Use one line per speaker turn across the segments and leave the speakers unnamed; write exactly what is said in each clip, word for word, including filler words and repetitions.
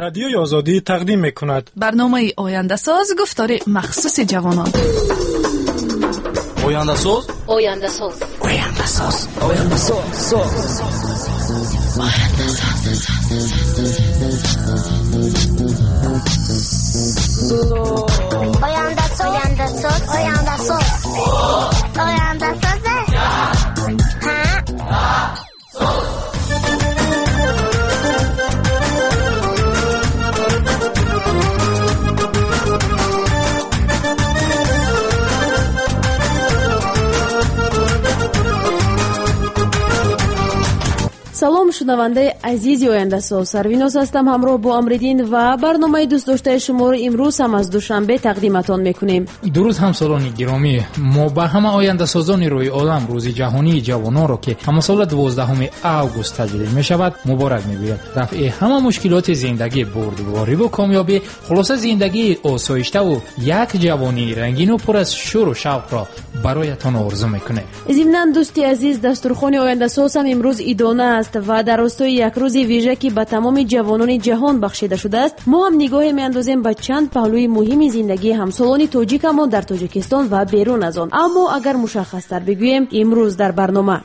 رادیوی آزادی تقدیم میکند
برنامه آینده ساز گفتار مخصوص جوانان.
آینده ساز
آینده ساز
آینده ساز آینده ساز
آینده ساز آینده ساز آینده ساز آینده ساز آینده ساز
салом шунавандаи азизи ояндасоз, Сарвинос ҳастам, ҳамроҳ бо Амриддин ва барномаи дӯстдоштаи шуморо имрӯз ҳам аз душанбе тақдиматон мекунем.
дуруд ҳамсолони гиромӣ, мо ба ҳама ояндасозони рӯи олам рӯзи ҷаҳонии ҷавононро ки ҳамасола дувоздаҳуми август таҷлил мешавад муборак мегӯяд. рафъи ҳама мушкилоти зиндагӣ, бурдвориву комёбӣ, хулоса зиндагии осоиштаву як ҷавонии рангину пур аз шӯру шавқро бароятон орзу мекунем.
зимнан дӯсти азиз, дастурхони ояндасоз ҳам имрӯз идона аст ва дар ростои як рӯзи вижа ки ба тамоми ҷавонони ҷаҳон бахшида шудааст, мо ҳам нигоҳе меандозем ба чанд паҳлӯи муҳими зиндагии ҳамсолони тоҷикамон дар Тоҷикистон ва берун аз он. аммо агар мушаххастар бигӯем, имрӯз дар барнома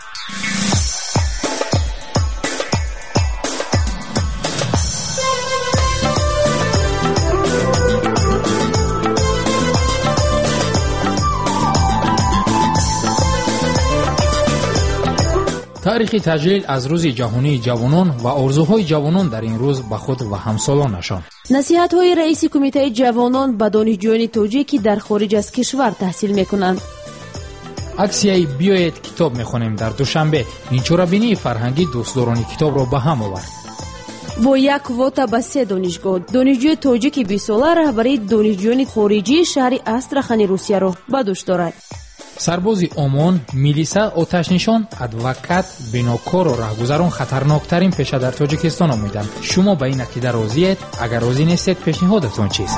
таърихи таҷлил аз рӯзи ҷаҳонии ҷавонон ва орзуҳои ҷавонон дар ин рӯз ба худ ва ҳамсолонашон.
насиҳатҳои раиси кумитаи ҷавонон ба донишҷӯёни тоҷик ки дар хориҷ аз кишвар таҳсил мекунанд.
аксияи биёед китоб мехонем дар душанбе инчорабинии фарҳангӣ дӯстдорони китобро ба ҳам овард.
бо як квота ба се донишгоҳ, донишҷӯи тоҷики бисола раҳбарии донишҷӯёни хориҷии шаҳри Астрахани Русияро ба дӯш дорад.
сарбози омон, милиса, оташнишон, адвокат, бинокору раҳгузарон хатарноктарин пеша дар Тоҷикистон омӯданд. шумо ба ин ақида розиед? агар розӣ нестед, пешниҳодатон чист?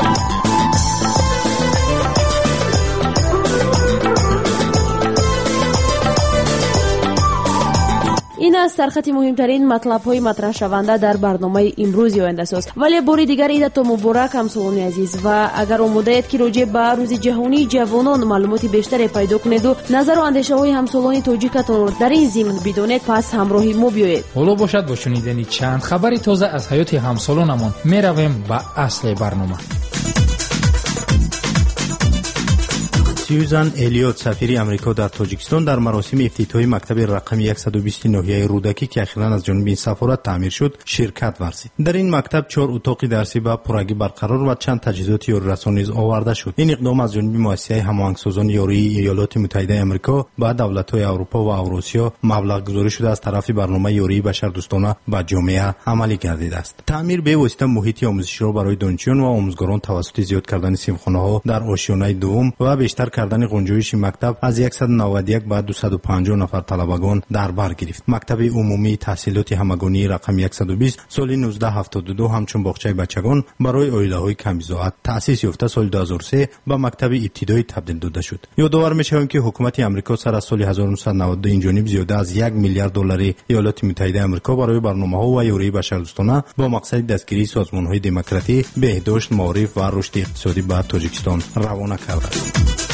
ин аст сархати муҳимтарин матлабҳои матраҳшаванда дар барномаи имрӯзи ояндасоз. вале бори дигар идатон муборак ҳамсолони азиз, ва агар омодаед ки роҷеъ ба рӯзи ҷаҳонии ҷавонон маълумоти бештаре пайдо кунеду назару андешаҳои ҳамсолони тоҷикатонро дар ин зимн бидонед, пас ҳамроҳи мо биёед.
ҳоло бошад бо шунидани чанд хабари тоза аз ҳаёти ҳамсолонамон меравем ба асли барнома.
сюзан Элиот, сафири Амрико дар Тоҷикистон, дар маросими ифтитоҳи мактаби рақами яксаду бисту ноҳияи Рӯдакӣ ки ахиран аз ҷониби ин сафорат таъмир шуд, ширкат варзид. дар ин мактаб чор утоқи дарсӣ ба пуррагӣ барқарор ва чанд таҷҳизоти ёрирасон низ оварда шуд. ин иқдом аз ҷониби муассисаи ҳамоҳангсозони ёрии Иёлоти Муттаҳидаи Амрико ба давлатҳои Аврупо ва Авросиё маблағгузорӣ шуда аз тарафи барномаи ёрии башардӯстона ба ҷомеа амалӣ гардидааст. таъмир бевосита муҳити омӯзиширо барои донишҷӯён ва омӯзгорон тавассути зиёд кардани синфхонаҳо дар ошёнаи дуввум ва бештар кардани ғунҷоиши мактаб аз яксаду навад и як ба дусаду панҷоҳ нафар талабагон дар бар гирифт. мактаби умумии таҳсилоти ҳамагонии рақами яксаду бист соли нуздаҳ ҳафтоду ду ҳамчун боғчаи бачагон барои оилаҳои камбизоат таъсис ёфта соли ду ҳазору се ба мактаби ибтидоӣ табдил дода шуд. ёдовар мешавем ки ҳукумати амрико сар аз соли ҳазору нуҳсад наваду ду инҷониб зиёда аз як миллиард доллари Иёлоти Муттаҳидаи Амрико барои барномаҳо ва ёрии башардӯстона бо мақсади дастгирии созмонҳои демократӣ, беҳдошт, маориф ва рушди иқтисодӣ ба Тоҷикистон равона кардааст.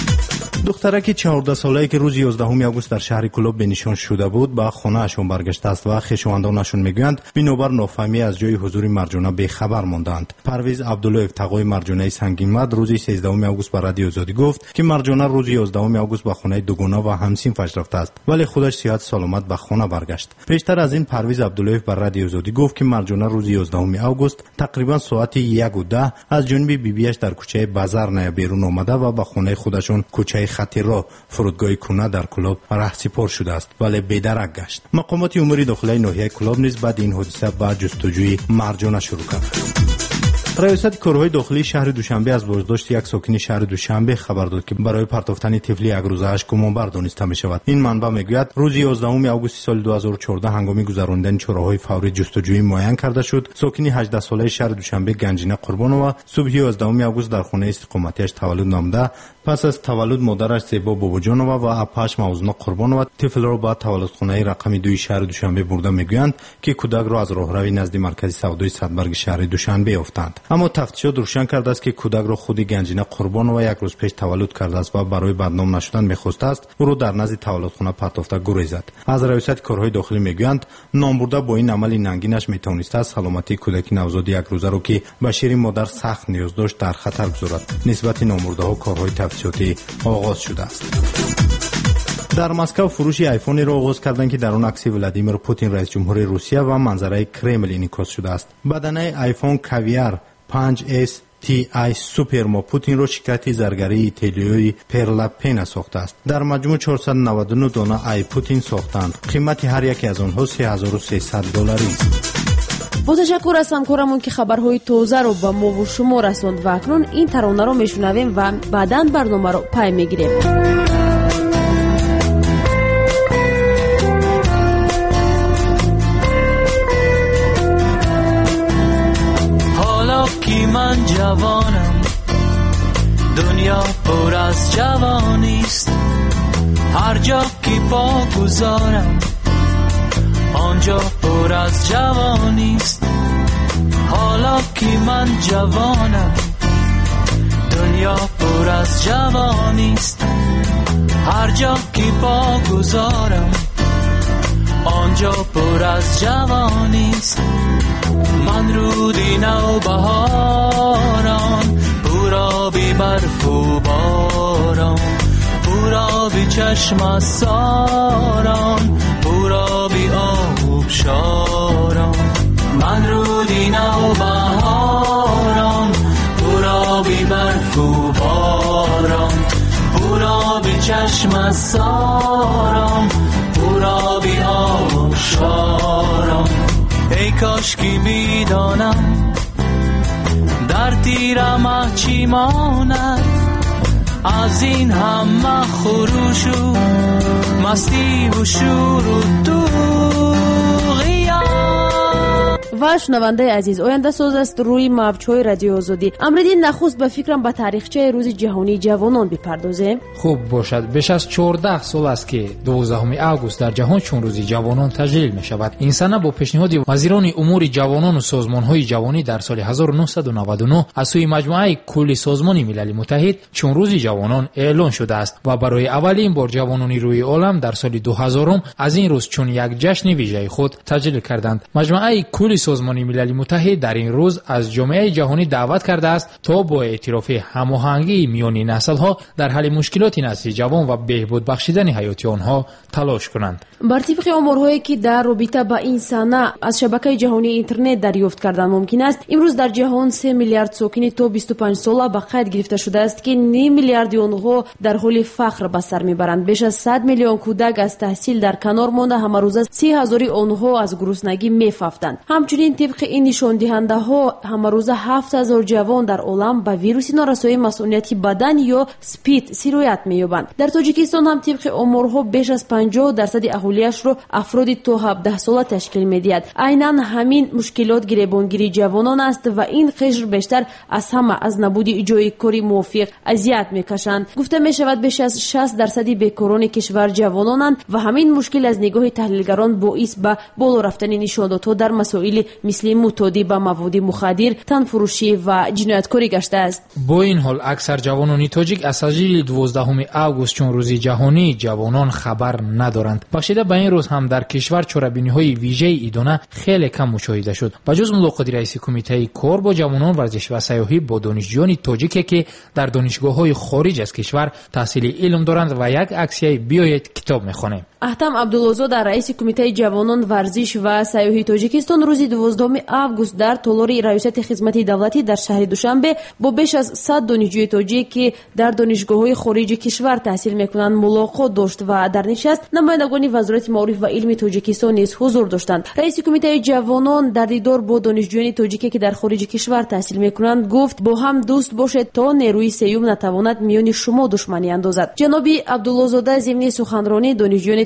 духтараки чаҳордаҳсолае ки рӯзи ёздаҳуми август дар шаҳри Кӯлоб бенишон шуда буд ба хонаашон баргаштааст ва хешовандонашон мегӯянд бинобар нофаҳмӣ аз ҷои ҳузури Марҷона бехабар мондаанд. Парвиз Абдуллоев, тағои Марҷонаи Сангинмад, рӯзи сезддаҳуми август ба Радиои Озодӣ гуфт ки Марҷона рӯзи ёздаҳуми август ба хонаи дугона ва ҳамсинфаш рафтааст, вале худаш сиҳат саломат ба хона баргашт. пештар аз ин Парвиз Абдуллоев ба Радиои Озодӣ гуфт ки Марҷона рӯзи ёздаҳуми август тақрибан соати яку даҳ аз ҷониби бибияш дар кӯчаи Базарная берун омада ва ба хонаи худашон кӯчаи Хатирро, фурудгоҳи кӯна дар Кӯлоб раҳсипор шудааст, вале бедарак гашт. мақомоти умури дохилаи ноҳияи Кӯлоб низ баъди ин ҳодиса ба ҷустуҷӯи Марҷона шурӯъ кард. раёсати корҳои дохилии шаҳри Душанбе аз боздошти як сокини шаҳри Душанбе хабар дод ки барои партофтани тифли якрӯзааш гумонбар дониста мешавад. ин манбаъ мегӯяд рӯзи ёздаҳуми августи соли ду ҳазору чордаҳ ҳангоми гузарондани чораҳои фаврии ҷустуҷӯӣ муайян карда шуд, сокини ҳаждаҳсолаи шаҳри Душанбе Ганҷина Қурбонова субҳи ёздаҳуми август дар хонаи истиқоматиаш таваллуд намуда, پس از تولد مادرش زیبا باباجانова و اپاش موزنا قربانова طفل را به تولدخانه رقم دو شهر دوشنبه برده میگویند که کودک را از راهروی نزد مرکز سودای صدبرگ شهر دوشنبه یافتند. اما تفتیشات روشن کرده است که کودک را خود گنجینه قربانова یک روز پیش تولد کرده است و برای بدنام نشدن میخواسته است او را در نزد تولدخانه پرتافته گریزد. از رئیست کارهای داخلی میگویند نام برده با این عمل ننگینش میتوانسته است سلامتی کودک نوزاد یک روزه را که به شیر مادر سخت نیاز داشت در خطر گذارد. نسبت نام برده ها کارهای تفتیشاتی آغاز شده است. در مسکو فروش آیفونی را آغاز کردند که در آن عکس ولادیمیر پوتین رئیس جمهور روسیه و منظره کرمل انعکاس شده است. بدنه آیفون کویر پنج اس تی آی سوپر ما پوتین را شرکت زرگری ایتالیایی پرلاپینا ساخته است. در مجموع چهارصد و نود و نه دانه آی پوتین ساختند. قیمت هر یک از آنها سه هزار و سیصد دلاری است.
با تشکر از همکارمون که خبرهای تازه رو به ما و شما رساند و اکنون این ترانه رو میشنویم و بعداً برنامه رو پای میگیریم.
حالا که من جوانم دنیا پر از جوانیست، هر جا که پا گذارم آنجا پر از جوانیست. حالا که من جوانم دنیا پر از جوانیست، هر جا که پا گذارم آنجا پر از جوانیست. من رودی نو بهاران پورابی برف و باران، پورابی چشم ساران، پورابی آب شاران. من رودی نو بهاران پورابی برف و باران، پورابی چشم ساران، پورابی آب شاران. ای کاش که بیدانم در تیرم چی ماند از این همه خروش و مستی و شور و دوغیان.
و شنونده عزیز، آینده ساز است روی موج‌های رادیو آزادی. امروز نخست به فکرم به تاریخچه روز جهانی جوانان بپردازیم.
خوب باشد. بیش از چهارده سال است که دوازدهم آگوست در جهان چون روز جوانان تجلیل می شود. این سنه با پیشنهاد وزیران امور جوانان و سازمان‌های جوانی در سال هزار و نهصد و نود و نه از سوی مجموعه کل سازمان ملل متحد چون روز جوانان اعلان شده است و برای اولین بار جوانان روی عالم در سال دو هزار از این روز چون یک جشن ویژه خود تجلیل کردند. مجموعه کل سازمان ملل متحد در این روز از جامعه جهانی دعوت کرده است تا با اعتراف هماهنگی میان نسل‌ها در حل مشکلات نسل جوان و بهبود بخشیدن حیات آنها تلاش کنند.
بر طبق آمارهایی که در رابطه با این سنه از شبکه جهانی اینترنت دریافت کردن ممکن است، امروز در جهان سه میلیارد ساکن تا بیست و پنج ساله به قید گرفته شده است که نیم میلیارد آنها در حال فقر به سر میبرند. بیش از صد میلیون کودک از تحصیل در کنار مانده، همه روزه سی هزار آنها از گرسنگی میفافتند. همچنین طبق این نشان دهنده ها همه روزه هفت هزار جوان در عالم با ویروس نارسایی مسئولیت بدن یا سپید سیرویت مییابند. در تاجیکستان هم طبق آمارها بیش از پنجاه درصد اهالیش را افراد تا هفده ساله تشکیل میدهد. عیناً همین مشکلات گریبانگیری جوانان است و این قشر بیشتر از همه از نبود جای کاری موافق اذیت میکشند. گفته می شود بیش از شصت درصد بیکاران کشور جوانانند و همین مشکل از نگاه تحلیلگران باعث به بالا رفتن نشانات در مسائل مثل معتادی به مواد مخدر، تنفروشی و جنایتکاری گشته است.
با این حال اکثر جوانان تاجیک از تجلیل دوازدهم آگوست چون روز جهانی جوانان خبر ندارند. بخشیده به این روز هم در کشور چرابینی‌های ویژه ایدانه خیلی کم مشاهده شد. به جز ملاقات رئیس کمیته کار با جوانان ورزش و سیاحی با دانشجویان تاجیک که در دانشگاه‌های خارج از کشور تحصیل علم دارند و یک عکسیه بیایید کتاب می‌خوانیم.
احتم عبدالعزاد رئیس کمیته جوانان ورزش و سیاحی تاجیکستان روز دوازدهم آگوست در تالار ریاست خدمت دولتی در شهر دوشنبه با بیش از صد دانشجوی تاجیک که در دانشگاه‌های خارج کشور تحصیل می‌کنند ملاقات داشت و در نشست نمایندگان وزارت معارف و علم تاجیکستان نیز حضور داشتند. رئیس کمیته جوانان در دیدار با دانشجویان تاجیکی که در خارج کشور تحصیل می‌کنند گفت با هم دوست باشید تا نیروی سیوم نتواند میان شما دشمنی اندازد. جناب عبدالعزاد ضمن سخنرانی دانشجویان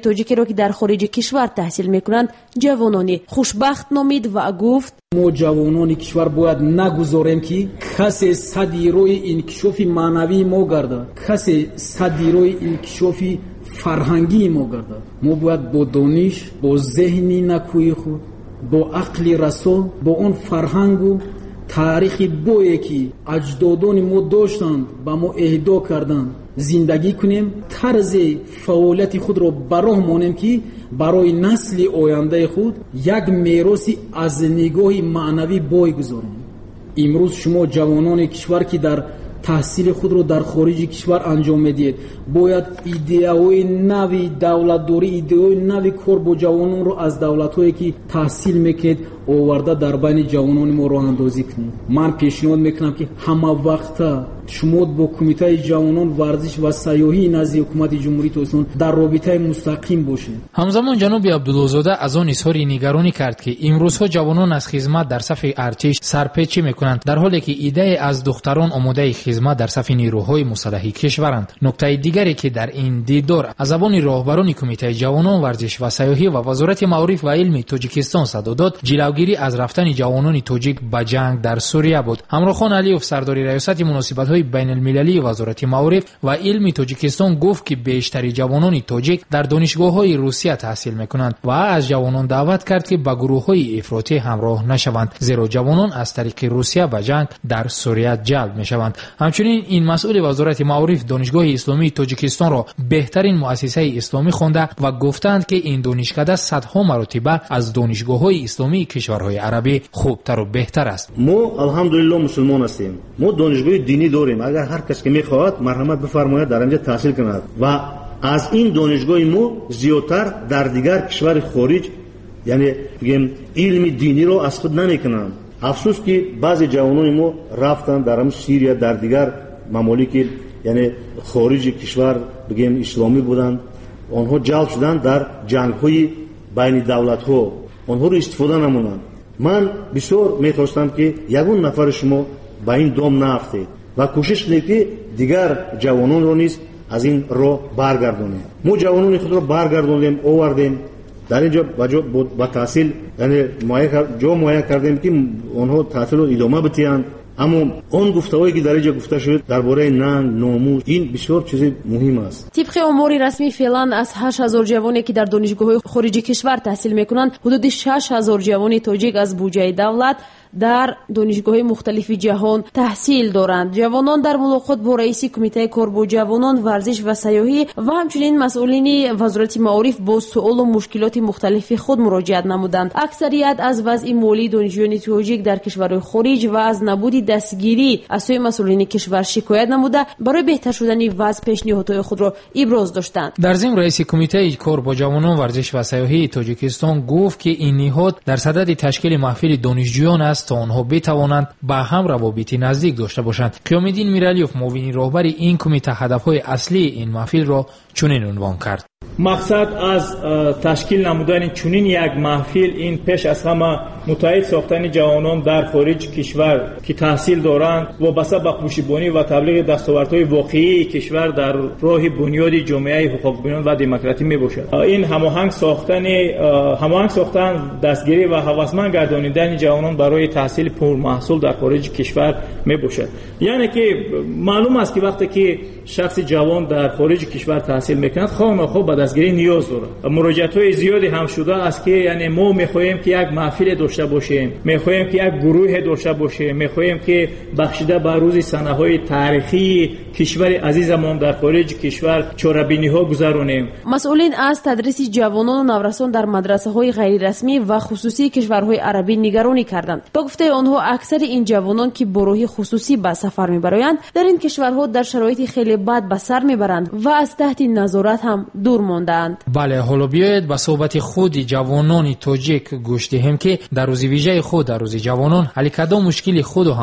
تاجیکی را که در خارج کشور تحصیل میکنند جوانانی خوشبخت نامید و گفت
ما جوانان کشور باید نگذاریم که کسی صدی روی انکشاف معنوی ما گردد، کسی صدی روی انکشاف فرهنگی ما گردد. ما باید با دانش، با ذهنی نکوی خود، با عقل رسا، با اون فرهنگ و تاریخ بویی که اجدادان ما داشتند با ما اهدا کردند زندگی کنیم، طرز فعالیت خود را براه مانیم که برای نسل آینده خود یک میراث از نگاه معنوی بای گذاریم. امروز شما جوانان کشور که در تحصیل خود رو در خارج کشور انجام میدید، باید ایدئهای نوی دولتداری، ایدئهای نوی کار با جوانان رو از دولت‌هایی که تحصیل میکرد آورده در بین جوانان ما راه اندازی کنید. من پیشنهاد میکنم که همه وقت شما با کمیته جوانان ورزش و سیاحی نزد حکومت جمهوری اسلامی در رابطه مستقیم باشید.
همزمان جناب عبداللهزاده از آن اظهاری نگرانی کرد که امروزها جوانان از خدمت در صف ارتش سرپیچی میکنند، در حالی که ایده از دختران آماده خدمت در صف نیروهای مسلح کشورند. نکته دیگری که در این دیدار از زبان راهبران کمیته جوانان ورزش و سیاحی و وزارت معارف و علم تاجیکستان صدا داد، جلوگیری از رفتن جوانان تاجیک به جنگ در سوریه بود. همراهخان علیوف سردار ریاست مناسبت‌های بین المللی وزارت معارف و علم تاجیکستان گفت که بیشتر جوانان تاجیک در دانشگاه‌های روسیه تحصیل می‌کنند و از جوانان دعوت کرد که به گروه‌های افراطی همراه نشوند، زیرا جوانان از طریق روسیه به جنگ در سوریه جلب می‌شوند. همچنین این مسئول وزارت معارف دانشگاه اسلامی تاجیکستان را بهترین مؤسسه اسلامی خوانده و گفتند که این دانشکده صدها مرتبه از دانشگاه‌های اسلامی کشورهای عربی خوبتر و بهتر است.
ما الحمدلله مسلمان هستیم، ما دانشگاه دینی داریم. اگر هر کس که میخواهد مرحمت بفرماید در اینجا تحصیل کند و از این دانشگاه ما زیادتر در دیگر کشور خارج یعنی بگیم علم دینی رو از خود نمیکنند. افسوس که بعضی جوانان ما رفتن در سوریه در دیگر ممالک یعنی خارج کشور بگیم اسلامی بودند، آنها جلب شدند در جنگ‌های بین دولت‌ها، آنها رو استفاده نمونند. من بسیار می‌خواستم که یگون نفر شما با این دام نیفتید و کوشش کنید که دیگر جوانان رو نیز از این راه برگردونید. ما جوانان خود رو برگردوندیم، آوردیم در اینجا با تحصیل یعنی جا معین کردیم که آنها تحصیل رو ادامه بدهند. اما اون گفته‌هایی که در اینجا گفته شد درباره ننگ، ناموس، این بسیار چیز مهم است.
طبق امور رسمی فعلا از هشت هزار جوانی که در دانشگاه‌های خارجی کشور تحصیل می‌کنند، حدود شش هزار جوان تاجیک از بودجه دولت در دانشگاه‌های مختلف جهان تحصیل دارند. جوانان در ملاقات با رئیس کمیته کار با جوانان ورزش و سیاحی و همچنین مسئولین وزارت معارف با سوال و مشکلات مختلف خود مراجعت نمودند. اکثریت از وضع مالی دانشجویان تاجیک در کشورهای خارج و از نبود دستگیری از سوی مسئولین کشور شکایت نموده برای بهتر شدن وضع پیشنهادهای خود را ابراز داشتند.
در ضمن رئیس کمیته کار با جوانان ورزش و سیاحی تاجیکستان گفت که این نهاد در صدد تشکیل محفل دانشجویان است تا آنها بتوانند با هم روابط نزدیک داشته باشند. قیام‌الدین میرعلیوف معاون راهبر این کمیته هدف‌های اصلی این محفل را چنین عنوان کرد:
مقصد از تشکیل نمودن چنین یک محفل این پیش از همه متعهد ساختن جوانان در خارج کشور که تحصیل دارند وابسته به پشتیبانی و تبلیغ دستاوردهای واقعی کشور در راه بنیاد جامعه حقوق بنیان و دموکراسی می باشد. این هماهنگ ساختن هماهنگ ساختن دستگیری و هوسمند گردانیدن جوانان برای تحصیل پرمحصول در خارج کشور می باشد. یعنی که معلوم است که وقتی که شخص جوان در خارج کشور تحصیل میکند خامخا به دستگیری نیاز دارد. مراجعت‌های زیادی هم شده است که یعنی ما می‌خواهیم که یک محفل داشته باشیم، می‌خواهیم که یک گروه داشته باشیم، می‌خواهیم که بخشیده به روز سنه‌های تاریخی کشور عزیزمان در خارج کشور چاره‌بینی‌ها گذرانیم.
مسئولین از تدریس جوانان و نوجوانان در مدرسه‌های غیر رسمی و خصوصی کشورهای عربی نگرانی کردند. با گفته آنها اکثر این جوانان که به راه خصوصی به سفر می‌برند در این کشورها در شرایط خیلی بد به سر می‌برند و از تحت نظارت هم دور ماندند.
بله، حالا بیایید به صحبت خود جوانان تاجیک گوش دهیم که در روز ویژه خود در روز جوانان حل کردن مشکل خود و همسایگان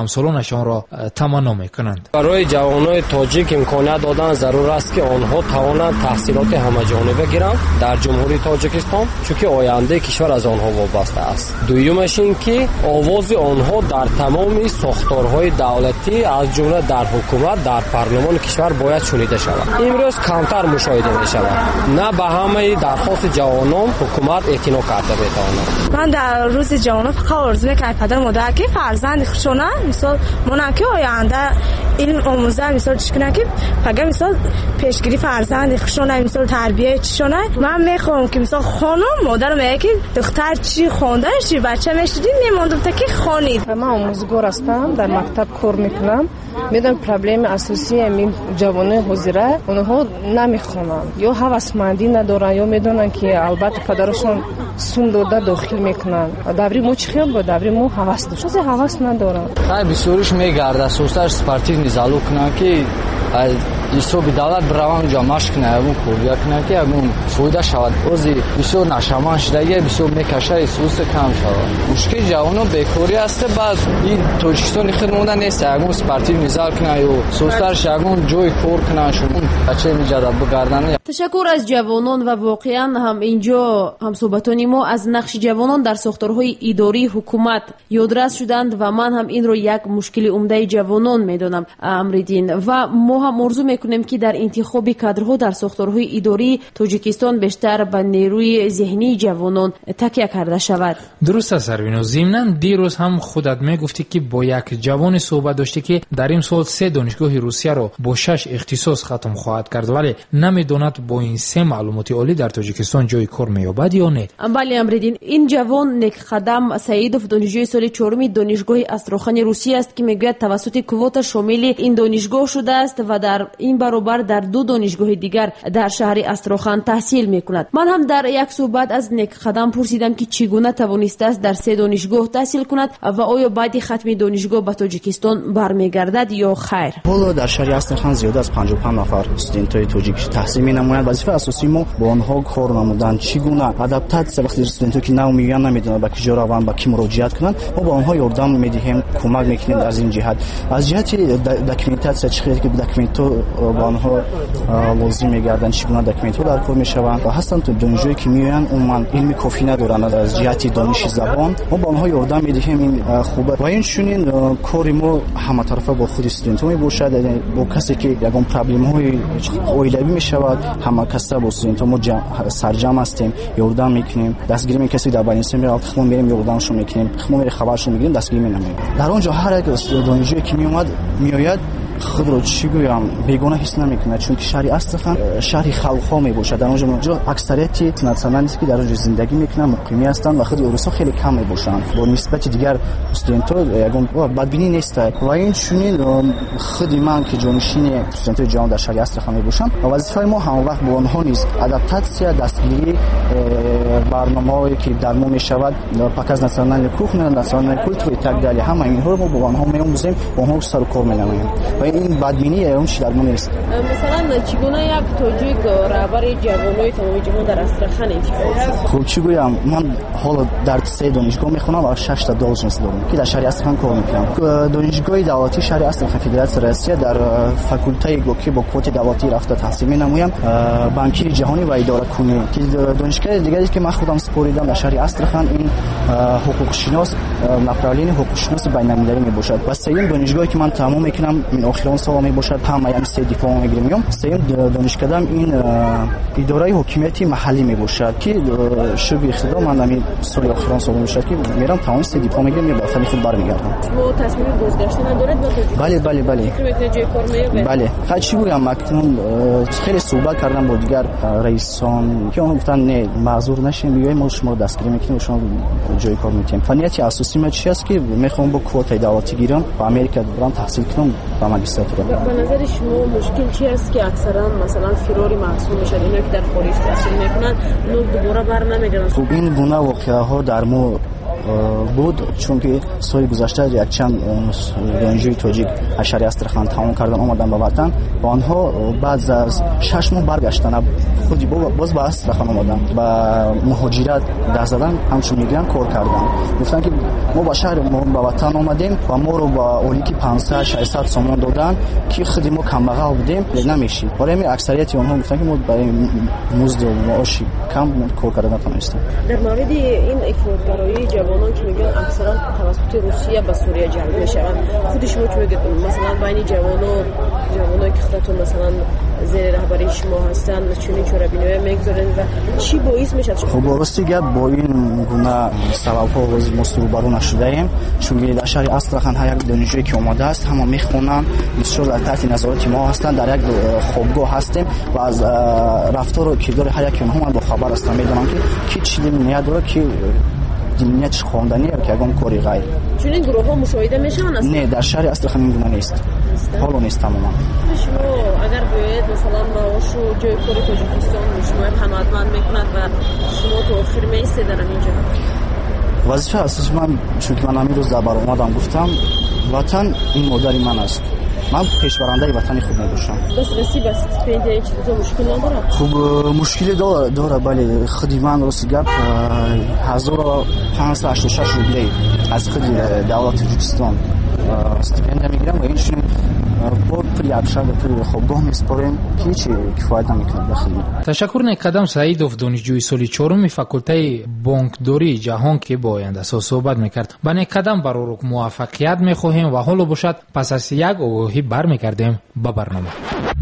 همسالانشان را تمنا میکنند.
برای جوانان تاجیک امکانیت دادن ضرور است که آنها توانند تحصیلات همه‌جانبه بگیرند در جمهوری تاجیکستان، چون آینده کشور از آنها وابسته است. دویمش این که آواز آنها در تمام ساختارهای دولتی از جمله در حکومت، در پارلمان کشور باید شنیده شود. امروز کمتر مشاهده می شود. نه به همه درخواست جوانان حکومت اعتنا کرده بتواند.
من در روز جوانان فقط آرزو میکنم پدر مادر که فرزند خودشون مثلا مونن که آینده علم آموزه مثلا چیکنه که فقط مثلا پیشگیری فرزند خودشون مثلا تربیت چشونه. من میخوام که مثلا خانم مادر میگه که دختر چی خونده چی بچه میشدی میموندم تا که خونید.
من آموزگار هستم، در مکتب کار میکنم. میدونم پرابلم اساسی این جوانان حاضره اونها نمیخونن یا هوسمندی ندارن یا میدونن که البته پدرشون سون داده داخل میکنن. دوری مو چی خیال با دوری مو هوس داشت. چیزی هوس ندارن.
خیلی بسیارش میگرده سوستر سپارتیز نیزالو کنن که ایسو به دولت بروان جا مشک نه اون کوریا کنه که اون فایده شود. اوزی بسیار نشمان شده بسیار میکشه ایسوس کم شود. مشکل جوانان بیکاری است. بعد این تاجیکستان خود مونده نیست. اون سپارتیز نیزال کنه یا سوستر شگون جوی کور کنه شون بچه میجاده بگردن.
تشکر از جوانان و واقعا هم اینجا هم صحبتانی ما از نقش جوانان در ساختارهای اداری حکومت یادرس شدند و من هم این رو یک مشکل عمده جوانان میدونم امریدین و ما هم آرزو میکنیم که در انتخاب کادرها در ساختارهای اداری تاجیکستان بیشتر به نیروی ذهنی جوانان تکیه کرده شود.
درست است سروینو. ضمناً دیروز هم خودت میگفتی که با یک جوان صحبت داشتی که در این سال سه دانشگاه روسیه رو با شش اختصاص ختم خواهد کرد ولی نمیدوند با این سه معلومات عالی در تاجیکستان جای کار مییابد یا نه.
بله امریدین، این جوان نیک قدم سعیدوف دانشجوی سال چهارم دانشگاه استراخان روسیه است که میگوید توسط کوتا شامل این دانشگاه شده است و در این برابر در دو دانشگاه دیگر در شهر استراخان تحصیل میکند. من هم در یک صحبت از نیک قدم پرسیدم که چگونه توانسته است در سه دانشگاه تحصیل کند و آیا بعد ختم دانشگاه به تاجیکستان برمیگردد یا خیر.
حالا در شهر استراخان زیاد از پنجاه و پنج نفر استودنت‌های تاجیک تحصیل می‌نمایند. وظیفه اساسی ما با آنها کار نمودن، چگونه ادپتاسیون وقتی استودنت‌ها که نو میگن نمیدونن با کی جا روند با کی مراجعت کنند، ما با آنها یاردم میدهیم، کمک میکنیم از این جهت. از جهت داکیومنتاسیون چه که داکیومنت‌ها با آنها لازم میگردن، چگونه داکیومنت‌ها در کار میشوند و هستند تو دانشجویی که میان عموما علمی کافی ندارن از جهت دانش زبان، ما با آنها یاردم میدهیم. این خوبه و این چنین کاری ما همه طرفه با خود استودنت‌ها میباشد. یعنی با کسی که یگان پرابلم‌های اویلوی میشود همه کسا با استودنت‌ها ما سرجم هستیم، یاردم میکنیم. دستگیری می کسی در بالینسه میره خمون میریم یاردمشون میکنیم، خمون میره خبرشون میگیریم، دستگیری می‌نماییم. در اونجا هر یک دانشجویی که میومد میآید خود رو چی بگم بیگانه حس نمیکنه، چون که شهر استراخان شهر خلق‌ها میباشه. در اونجا اکثریت ناسیونالی است که در اونجا زندگی میکنن، مقیمی هستند و خود روسا خیلی کم میباشند با نسبت دیگر استودنت‌ها. یگان بدبینی نیست و این چنین خود من که جانشین استودنت‌های جوان در شهر استراخان میباشم و وظیفه ما هم وقت با آنها نیست ادپتاسیون دستگیری برنامه‌ای که در ما میشود پاکاز ناسیونال کوخن ناسیونال کلتور تگدالی همه اینها رو با آنها میآموزیم، با آنها سر کار می‌نماییم و این بدبینی اون چیز در ما نیست.
مثلا چگونه یک تاجیک رهبر جوانای تمام جهان در استراخان انتخاب شد؟
خب چی بگم، من حالا در سه دانشگاه میخونم و شش تا دانشجو دارم که در شهر استراخان کار میکنم. دانشگاه دولتی شهر استراخان فدراسیون روسیه در فاکولته گوکی با کوت دولتی رفته تحصیل مینمایم، بانکی جهانی و اداره کنی که دانشگاه دیگری که من خودم سپاریدم در شهر استراخان این حقوق شناس نپرالین حقوق شناس بین‌المللی میباشد و سوم دانشگاهی که من تمام میکنم من آخرین سال میباشد هم یعنی سه دیپلم میگیرم. سوم دانشکده‌ام این اداره حکومتی محلی میباشد که شبیه اقتدار من همین سال آخرین سال میشد که میرم تمام سه دیپلم میگیرم یا بالاخره خود برمیگردم.
شما تصمیم بازگشت ندارید به تاجیک؟
بله بله بله بله خیلی چی بگم، اکنون خیلی صحبت کردم با دیگر رئیسان که اون گفتن نه معذور نشین بیایم ما شما دستگیری میکنیم شما جای کار میتیم. فنیت اساسی من چی است که میخوام با کوتای دولتی گیرم با امریکا برام تحصیل کنم و ماجستر.
به نظر شما مشکل چی است که اکثرا مثلا فراری محسوب میشن اینا که در خارج تحصیل میکنن اونا دوباره بر نمیگردن؟
خب این گونه واقعه ها در ما буд, чунки соли гузашта якчанд донишҷӯи тоҷик ҳашари Астрахан тамом кардан омадан ба ватан ва онҳо баъд аз шаш моҳ баргаштанд, худи боз ба Астрахан омаданд, ба муҳоҷират даст задан, ҳамчун мигрант кор карданд. гуфтанд ки мо ба шаҳри мо ба ватан омадем ва моро ба олики панҷсад шашсад сомон доданд ки худи мо камбағал будем, намешид. барои аксарияти онҳо гуфтанд ки мо барои музду маоши кам кор карда натонистем.
дар мавриди ин ифротгароии ҷавонон ки мегӯянд аксаран тавассути Русия ба Сурия ҷалб мешаванд, худи шумо чӣ мегӯед? масалан байни ҷавонон ҷавононе ки худатон масалан зери раҳбарии шумо ҳастанд чунин чорабиниҳое мегузоред ва чӣ боис мешавад?
хуб рости гап бо ин гуна сабабҳо мо рӯбарӯ нашудаем, чунки дар шаҳри Астрахан ҳар як донишҷӯе ки омадааст ҳама мехонанд, бисёр дар таҳти назороти мо ҳастанд, дар як хобгоҳ ҳастем ва аз рафтору кирдори ҳар яки онҳо ман бохабар ҳастам, медонам ки ки чӣ ният дорад, ки ният чӣ хонданӣ ки ягон кори ғайр.
чунин гурӯҳҳо мушоҳида мешаванд?
не, дар шаҳри Астрахан ин гуна нест, ҳоло нест тамоман.
шумо агар гӯед масалан маошу ҷои кори Тоҷикистон шуморо қаноатманд мекунад ва шумо то охир меистед дар ин ҷо?
вазифа асоси ман, чунки ман ҳамин рӯз дар баромадам гуфтам, ватан ин модари ман аст. ман пешбарандаи ватани худ мебошам.
дастрасӣ ба стипендияи чизо мушкил надорад?
хуб мушкиле дора, бале худи ман рости гап ҳазору панҷсад ҳаштоду шаш рублей аз худи давлати Тоҷикистон стипендия мегирам ва инчунин бо пули абшар ва пули хобгоҳ меспорем ки ҳеч кифоят намекунад ба худи.
ташаккур некадам Саидов, донишҷӯи соли чоруми факултаи бонкдории ҷаҳон ки бо Ояндасоз суҳбат мекард. ба некадам барои муваффақият мехоҳем ва ҳоло бошад пас аз як огоҳӣ бармегардем ба барнома.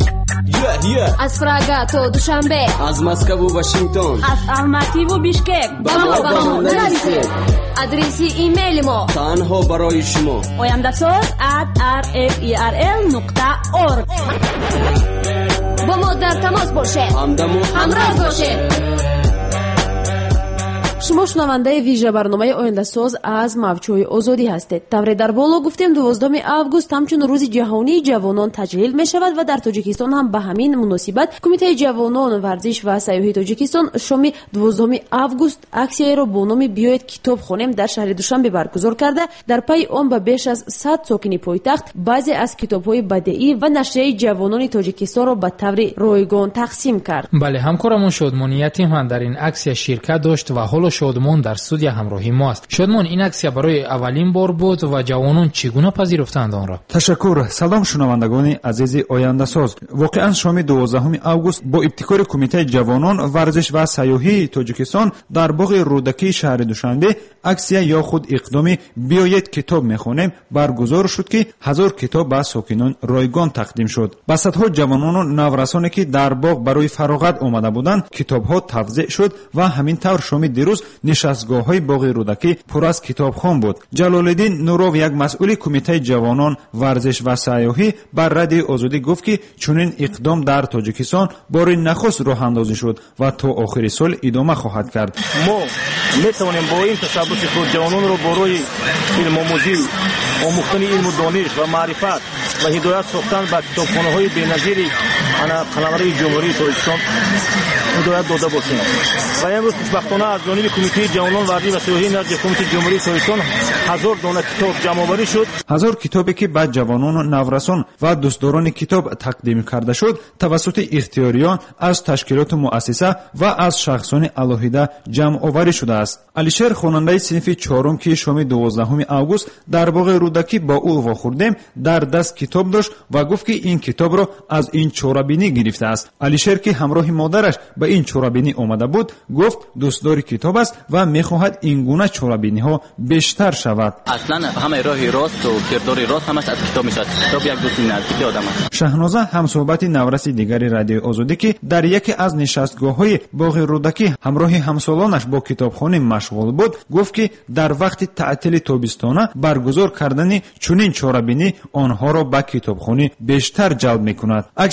аз Прага то Душанбе,
аз Москву Вашингтон,
аз Алмативу Бишкек ба мо ба мо нависед. адреси имейли мо
танҳо барои шумо
oyandasоз at r f e r l нуқта org. бо мо дар тамос бошед, ҳамроҳ бошед.
шумо шунавандаи вижа барномаи Ояндасоз аз мавҷҳои озодӣ ҳастед. тавре дар боло гуфтем дувоздуҳуми август ҳамчун рӯзи ҷаҳонии ҷавонон таҷлил мешавад ва дар Тоҷикистон ҳам ба ҳамин муносибат Кумитаи ҷавонон, варзиш ва сайёҳии Тоҷикистон шоми дувоздуҳуми август аксияеро бо номи биёед китоб хонем дар шаҳри Душанбе баргузор карда, дар пайи он ба беш аз сад сокини пойтахт баъзе аз китобҳои бадеӣ ва нашрияи ҷавонони Тоҷикистонро ба таври ройгон тақсим кард.
бале ҳамкорамон Шодмониятим ҳам дар ин аксия ширкат дошт ва ҳоло Шодмон дар студия ҳамроҳи мо аст. Шодмон, ин аксия барои аввалин бор буд ва ҷавонон чӣ гуна пазируфтанд онро?
ташаккур. салом шунавандагони азизи Ояндасоз. воқеан шоми дувоздаҳуми август бо ибтикори Кумитаи ҷавонон, варзиш ва сайёҳии Тоҷикистон дар боғи рӯдакии шаҳри Душанбе аксия ё худ иқдоми биёед китоб мехонем баргузор шуд ки ҳазор китоб ба сокинон ройгон тақдим шуд. ба садҳо ҷавонону наврасоне ки дар боғ барои фароғат омада буданд китобҳо тавзеъ шуд ва ҳамин тавр шоми дирӯз нишастгоҳҳои боғи рӯдакӣ пур аз китобхон буд. ҷалолиддин нуров, як масъули Кумитаи ҷавонон, варзиш ва сайёҳӣ бар радиои озодӣ гуфт ки чунин иқдом дар Тоҷикистон бори нахуст роҳандозӣ шуд ва то охири сол идома хоҳад кард.
мо метавонем бо ин tashabbusi худ ҷавононро борои илмомӯзӣ, омӯхтани илму дониш ва маърифат ва ҳидоят сохтан ба китобхонаҳои беназири қаламраи ҷумҳурии Тоҷикистон ҳидоят дода бошем. ва имрӯз хушбахтона аз ҷониби Кумитаи ҷавонон, варзиш ва сайёҳӣ назди ҳукумати ҷумҳурии Тоҷикистон ҳазор дона китоб ҷамъоварӣ шуд.
ҳазор китобе ки ба ҷавонону наврасон ва дӯстдорони китоб тақдим карда шуд тавассути ихтиёриён аз ташкилоту муассиса ва аз шахсони алоҳида ҷамъоварӣ шудааст. алишер, хонандаи синфи чорум ки шоми дувоздаҳуми август дар боғи рӯдакӣ бо ӯ вохӯрдем, дар даст китоб дошт ва гуфт ки ин китобро аз ин чорабинӣ гирифтааст. алишер ки ҳамроҳи модараш ба ин чорабинӣ омада буд, гуфт дӯстдори китоб аст ва мехоҳад ин гуна чорабиниҳо бештар шавад.
аслан ҳамаи роҳи росту кирдори рост ҳамаш аз китоб мешавад. китоб як дӯсти наздики одам аст.
шаҳноза, ҳамсӯҳбати навраси дигари радиои озодӣ ки дар яке аз нишастгоҳҳои боғи рӯдакӣ ҳамроҳи ҳамсолонаш бо китобхонӣ машғул буд, гуфт ки дар вақти таътили тобистона баргузор кардани чунин чорабинӣ онҳоро ба китобхонӣ бештар ҷалб мекунад. аксияи биёед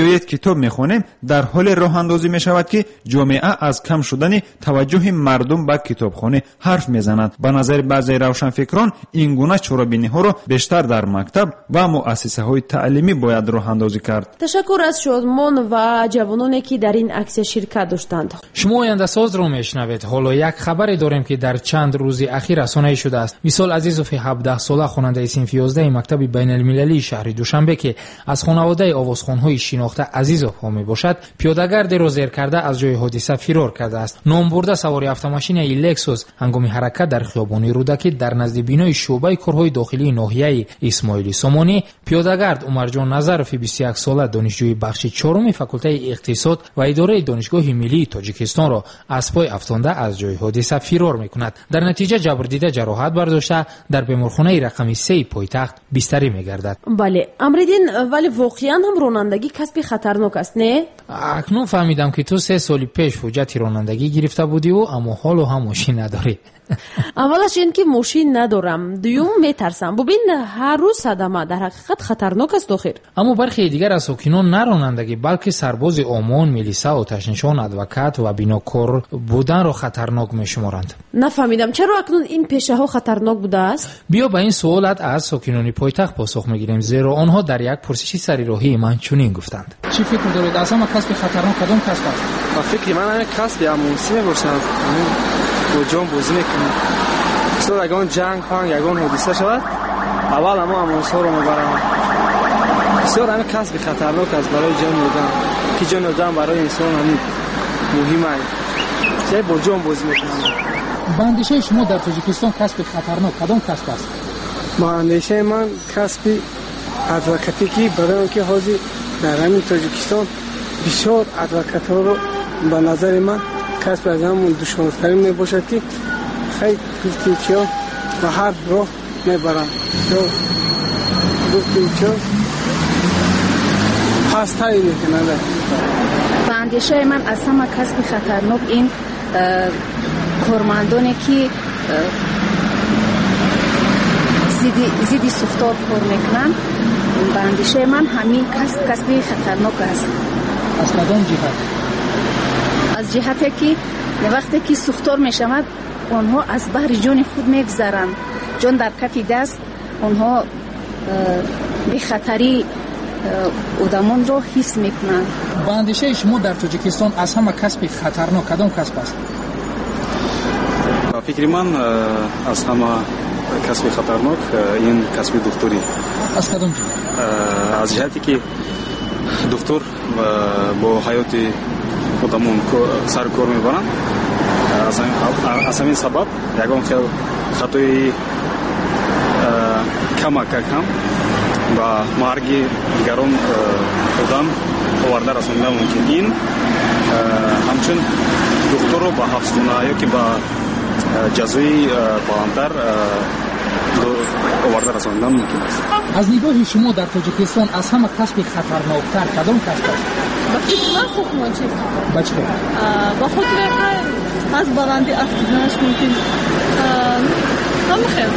برای کتاب میخوانیم در حال راه اندازی میشود که جامعه از کم شدن توجه مردم به کتابخانه حرف میزنند. به نظر بعضی روشنفکران این گونه چرابینی ها را بیشتر در مکتب و مؤسسه های تعلیمی باید راه اندازی کرد.
تشکر از شادمان و جوانانی که در این عکس شرکت داشتند.
شما آینده ساز رو میشنوید. حالا یک خبر داریم که در چند روز اخیر رسانه‌ای شده است. مثال عزیزوف هفده ساله خواننده صنف یازده مکتب بین المللی شهر دوشنبه که از خانواده آوازخوان‌های شناخته عزیزوف ها میباشد، پیاده‌گردی را زیر کرده از جای حادثه فرار کرده است. نام برده سوار автомاشین لکسوس هنگام حرکت در خیابان رودکی در نزد بینای شعبه کارهای داخلی ناحیه اسماعیلی سامانی، پیاده‌گرد عمرجان نظروف بیست و یک ساله دانشجوی بخش چهارم فاکولته اقتصاد و اداره دانشگاه ملی تاجیکستان را از پای افکنده از جای حادثه فرار میکند. در نتیجه جبردیده جراحت برداشته در بیمارخانه رقم سه پایتخت بستری میگردد.
بله امریدین، ولی واقعا هم رانندگی کسب خطرناک است نه؟
اکنون فهمیدم که تو سه سال پیش حجت رانندگی گرفته بودی و اما حالا هم ماشین نداری.
اولش این که ماشین ندارم، دوم میترسم. ببین هر روز صدمه در حقیقت خطرناک است آخر.
اما برخی دیگر از ساکنان نه رانندگی بلکه سرباز آمان، میلیسا، آتش‌نشان، ادوکات و بیناکار بودن را خطرناک میشمارند.
نفهمیدم چرا اکنون این پیشه ها خطرناک بوده است؟
بیا به این سوالات از ساکنان پایتخت پاسخ میگیریم، زیرا آنها در یک پرسش سریراهی من چنین گفتند.
چی فکر دارید از همه کسب خطرناک کدام کسب است؟
فکر من همین کسب اموسی میباشد. با جان بازی میکنم. مثلا اگر جنگ پنگ اگر حادثه شود اول اما اموس ها رو میبرم. بسیار همین کسب خطرناک است برای جان آدم که جان آدم برای انسان همین مهم است. چه با جان بازی میکنم.
با اندیشه شما در تاجیکستان کسب خطرناک کدام کسب است؟
با اندیشه من کسب ادوکاتی که برای اینکه حاضر در همین تاجیکستان بسیار ادوکات ها رو به نظر من کسب از همون دشوارترین میباشد که خیلی گفتی چیا و هر راه میبرن یا گفتی چیا پستایی میکنند.
به اندیشه من از همه کسب خطرناک این کارمندانی که زیدی سوختار کار میکنند، به اندیشه من همین کسب کسب خطرناک است.
از کدام جهت؟
از جهتی که وقتی که سوختار میشود آنها از بحر جان خود میگذرند، جان در کف دست، آنها بی خطری آدمان را حس میکنند.
با اندیشه شما در تاجیکستان از همه کسب خطرناک کدام کسب است؟
با فکر من از همه کسب خطرناک این کسب دکتری.
از کدام جهت؟
از جهتی که دکتر با حیات خودمون سر کار میبرن، از همین سبب یکم خیلی خطای کم کم و مرگ دیگران آدم آورده رسانده ممکن. این همچون دکتر رو با حبس کنه یا که با جزای بالاتر آورده رسانده ممکن است.
از نگاه شما در تاجیکستان از همه کسب خطرناکتر کدام کسب است؟
بخاطر من ساختمان چیست؟
بچه
بخاطر از بلندی افتادنش ممکن هم خیلی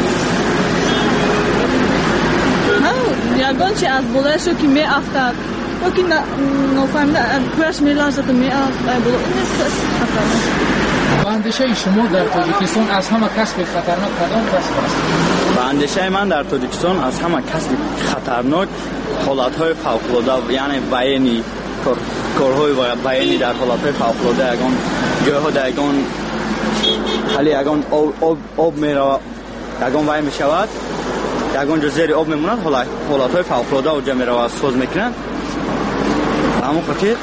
هم یگان چی از بلایشو که می افتاد یا که نفهمیده پرش می لرزد و می افتاد بلو این نیست خطرناک.
با اندیشه شما در تاجیکستان از همه کسب خطرناک کدام کسب است؟
با اندیشه من در تاجیکستان از همه کسب خطرناک حالتهای فوق‌العاده، یعنی بیانی کارهای بیانی در حالتهای فوق‌العاده، یگان جایها در یگان حالی یگان آب آب میرود، یگان وای میشود، یگان جو زیر آب میموند، حالتهای فوق‌العاده اونجا میرود سوز میکنند. اما خاطر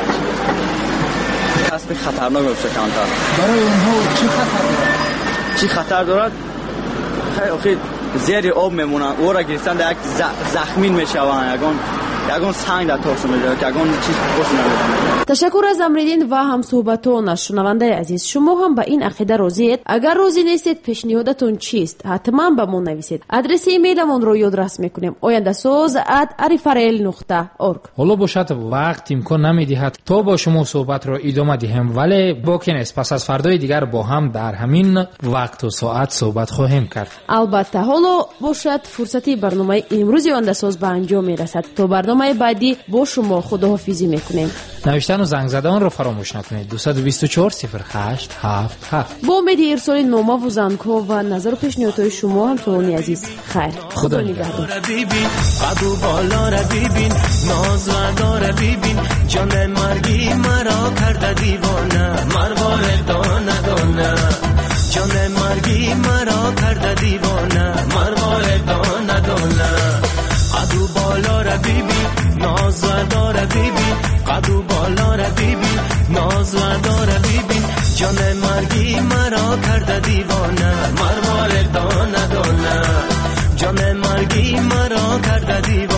کسب خطرناک میشه کمتر.
برای اونها چی خطر دارد؟
چی خطر دارد؟ خیلی آخر زیر آب میمونند، او را گرفتن در یک زخمین میشوند، یگان یگان سنگ در تاس میجوید، یگان چیز خوش نمیدونید.
تشکر از امریدین و هم صحبتانش. شنونده عزیز، شما هم به این عقیده راضیید؟ اگر راضی نیستید پیشنهادتون چیست؟ حتما به ما نویسید. آدرس ایمیلمون رو یادداشت میکنیم: آینده ساز ات ارفرل نقطه اورگ.
حالا باشد وقت امکان نمیدهد تا با شما صحبت را ادامه دهیم، ولی باکی نیست، پس از فردای دیگر با هم در همین وقت و ساعت صحبت خواهیم کرد.
البته حالا باشد فرصتی برنامه امروزی آینده ساز به انجام میرسد. تا برنامه برنامه بعدی با شما خداحافظی میکنیم.
نوشتن و زنگ زدن رو فراموش نکنید. دو دو چهار صفر هشت هفت هفت.
با امید ارسال نامه و زنگ‌ها و نظر و پیشنهادهای شما همسایگان عزیز. خیر، خدا نگهدار.
ببین قدو بالا را ببین، ناز و داره ببین، جان مرگی مرا کرده دیوانه، مروار دانه دانه. جان مرگی مرا کرده دیوانه، مروار دانه دانه. قدو بالا را ببین، ناز و داره ببین، قدو بالا را ببین، ناز و داره ببین، جان مرگی مرا کرده دیوانه، مروار دانه دانه. جان مرگی مرا کرده دیوانه.